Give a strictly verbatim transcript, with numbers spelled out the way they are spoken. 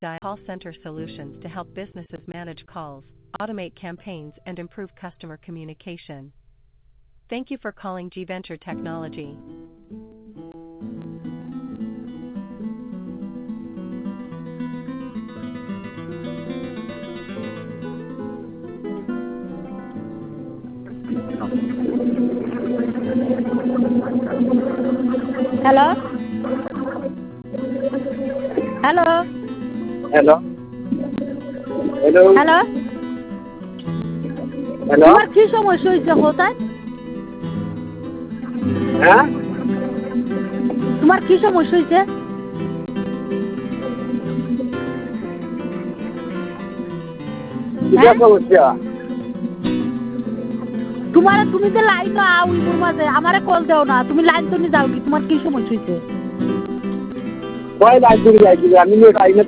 Dial call center solutions to help businesses manage calls, automate campaigns, and improve customer communication. Thank you for calling G Venture Technology. Hello? Hello? Hello? Hello? Hello? Hello? তোমার কি সমস্যা হয়েছে কোথায়? হ্যাঁ? তোমার কি সমস্যা হয়েছে? কিটা সমস্যা? তোমার তুমি যে লাইন আও ইমুর মাঝে আমারে কল দাও না, তুমি লাইন তো নি যাও কি, তোমার কি সমস্যা হয়েছে? কয় লাইন তুমি যাইছি আমি নিয়ে পাই না